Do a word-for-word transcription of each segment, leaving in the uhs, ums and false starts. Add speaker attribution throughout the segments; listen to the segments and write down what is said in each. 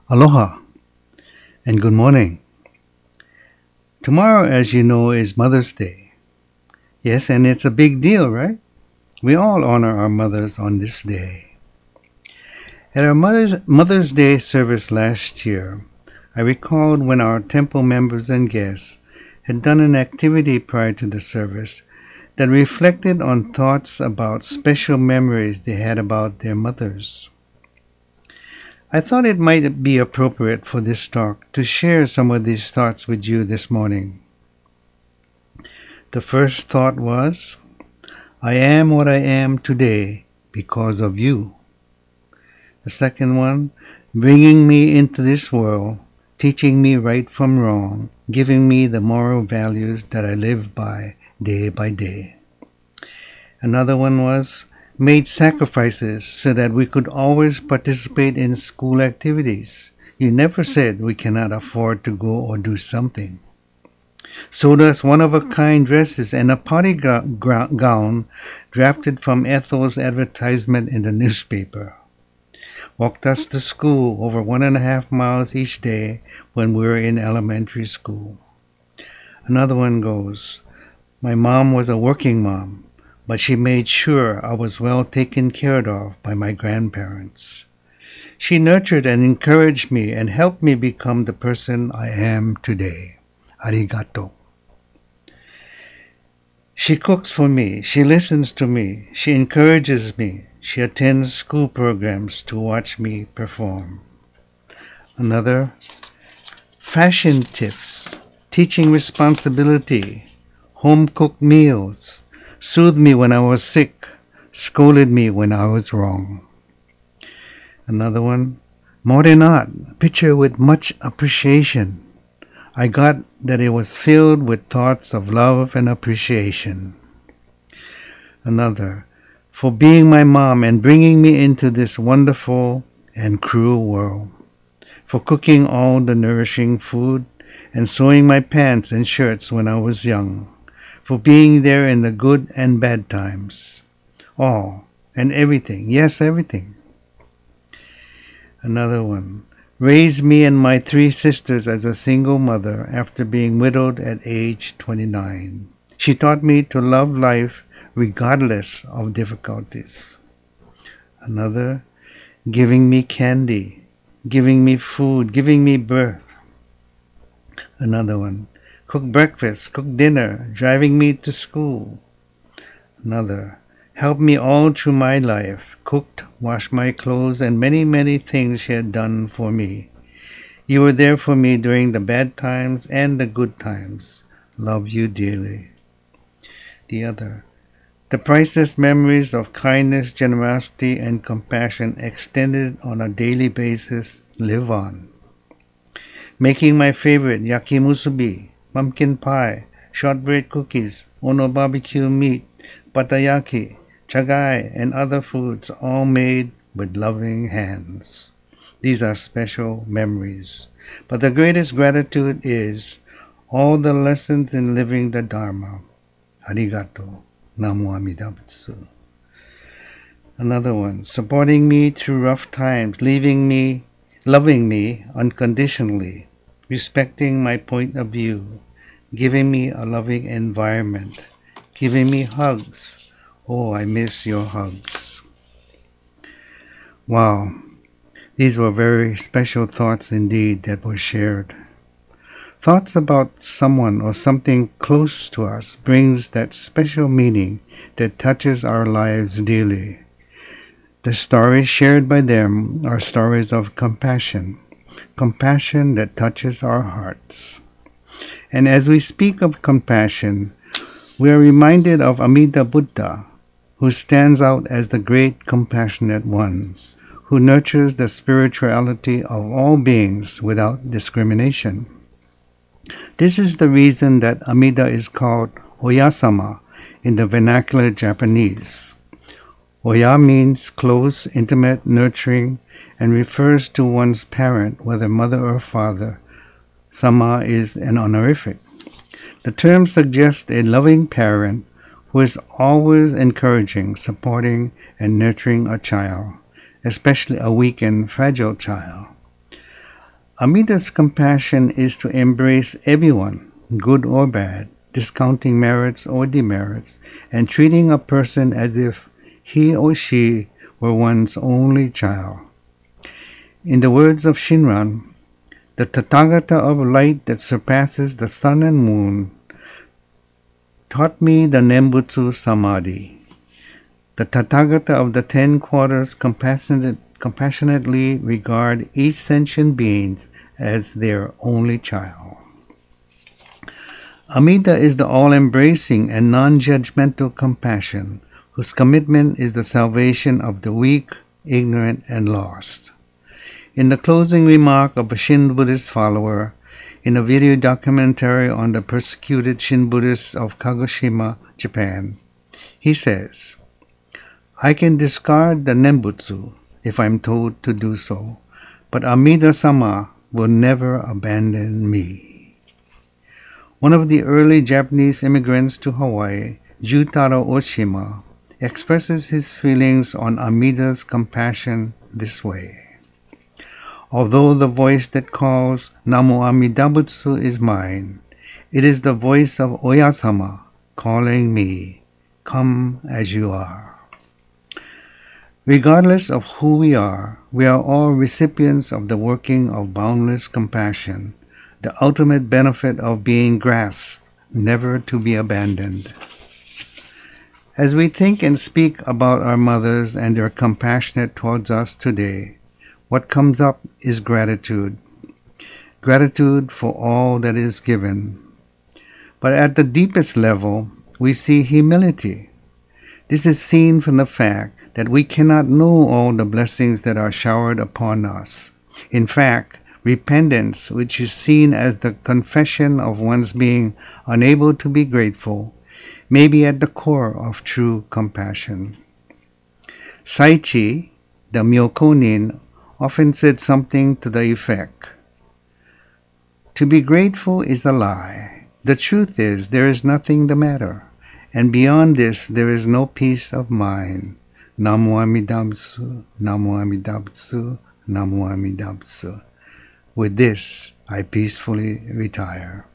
Speaker 1: Aloha and good morning. Tomorrow, as you know, is Mother's Day. Yes, and it's a big deal, right? We all honor our mothers on this day. At our Mother's, Mother's Day service last year, I recalled when our temple members and guests had done an activity prior to the service that reflected on thoughts about special memories they had about their mothers. I thought it might be appropriate for this talk to share some of these thoughts with you this morning. The first thought was, I am what I am today because of you. The second one, bringing me into this world, teaching me right from wrong, giving me the moral values that I live by day by day. Another one was, made sacrifices so that we could always participate in school activities. You never said we cannot afford to go or do something. Sold us one-of-a-kind dresses and a party go- gown drafted from Ethel's advertisement in the newspaper. Walked us to school over one and a half miles each day when we were in elementary school. Another one goes, my mom was a working mom, but she made sure I was well taken care of by my grandparents. She nurtured and encouraged me and helped me become the person I am today. Arigato. She cooks for me, she listens to me, she encourages me, she attends school programs to watch me perform. Another, fashion tips, teaching responsibility, home-cooked meals, soothed me when I was sick, scolded me when I was wrong. Another one, modern art, picture with much appreciation. I got that it was filled with thoughts of love and appreciation. Another, for being my mom and bringing me into this wonderful and cruel world. For cooking all the nourishing food and sewing my pants and shirts when I was young. For being there in the good and bad times. All and everything, yes, everything. Another one, raised me and my three sisters as a single mother after being widowed at age twenty-nine. She taught me to love life regardless of difficulties. Another, giving me candy, giving me food, giving me birth. Another one, cook breakfast, cook dinner, driving me to school. Another, helped me all through my life, cooked, washed my clothes, and many, many things she had done for me. You were there for me during the bad times and the good times. Love you dearly. The other, the priceless memories of kindness, generosity, and compassion extended on a daily basis live on. Making my favorite yakimusubi, pumpkin pie, shortbread cookies, ono barbecue meat, batayaki, chagai, and other foods, all made with loving hands. These are special memories. But the greatest gratitude is all the lessons in living the Dharma. Arigato. Namo Amida Butsu. Another one, supporting me through rough times, leaving me, loving me unconditionally, respecting my point of view, giving me a loving environment, giving me hugs. Oh, I miss your hugs. Wow, these were very special thoughts indeed that were shared. Thoughts about someone or something close to us brings that special meaning that touches our lives dearly. The stories shared by them are stories of compassion, compassion that touches our hearts. And as we speak of compassion, we are reminded of Amida Buddha, who stands out as the great compassionate one, who nurtures the spirituality of all beings without discrimination. This is the reason that Amida is called Oyasama in the vernacular Japanese. Oya means close, intimate, nurturing, and refers to one's parent, whether mother or father. Sama is an honorific. The term suggests a loving parent who is always encouraging, supporting, and nurturing a child, especially a weak and fragile child. Amida's compassion is to embrace everyone, good or bad, discounting merits or demerits, and treating a person as if he or she were one's only child. In the words of Shinran, the Tathagata of light that surpasses the sun and moon taught me the Nembutsu Samadhi. The Tathagata of the Ten Quarters compassionate, compassionately regard each sentient being as their only child. Amida is the all-embracing and non-judgmental compassion whose commitment is the salvation of the weak, ignorant, and lost. In the closing remark of a Shin Buddhist follower, in a video documentary on the persecuted Shin Buddhists of Kagoshima, Japan, he says, "I can discard the Nembutsu if I'm told to do so, but Amida-sama will never abandon me." One of the early Japanese immigrants to Hawaii, Jutaro Oshima, expresses his feelings on Amida's compassion this way. "Although the voice that calls Namo Amida Butsu is mine, it is the voice of Oyasama calling me, come as you are." Regardless of who we are, we are all recipients of the working of boundless compassion, the ultimate benefit of being grasped, never to be abandoned. As we think and speak about our mothers and their compassion towards us today, what comes up is gratitude. Gratitude for all that is given. But at the deepest level, we see humility. This is seen from the fact that we cannot know all the blessings that are showered upon us. In fact, repentance, which is seen as the confession of one's being unable to be grateful, may be at the core of true compassion. Saichi, the Myokonin, often said something to the effect, "To be grateful is a lie. The truth is there is nothing the matter, and beyond this there is no peace of mind. Namo Amida Butsu, Namo Amida Butsu, Namo Amida Butsu. With this, I peacefully retire."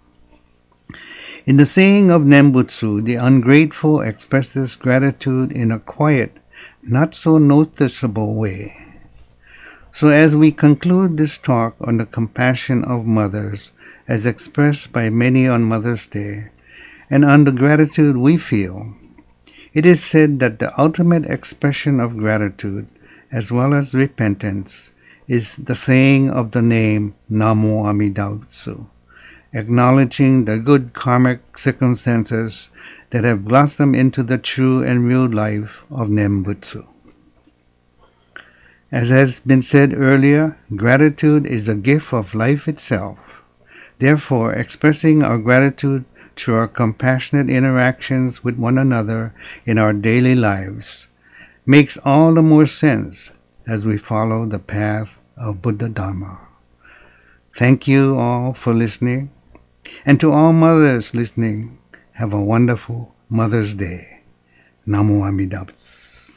Speaker 1: In the saying of Nembutsu, the ungrateful expresses gratitude in a quiet, not so noticeable way. So as we conclude this talk on the compassion of mothers as expressed by many on Mother's Day, and on the gratitude we feel, it is said that the ultimate expression of gratitude, as well as repentance, is the saying of the name Namo Amida Butsu, acknowledging the good karmic circumstances that have blossomed into the true and real life of Nembutsu. As has been said earlier, gratitude is a gift of life itself. Therefore, expressing our gratitude through our compassionate interactions with one another in our daily lives makes all the more sense as we follow the path of Buddha Dharma. Thank you all for listening, and to all mothers listening, have a wonderful Mother's Day. Namo Amida Butsu.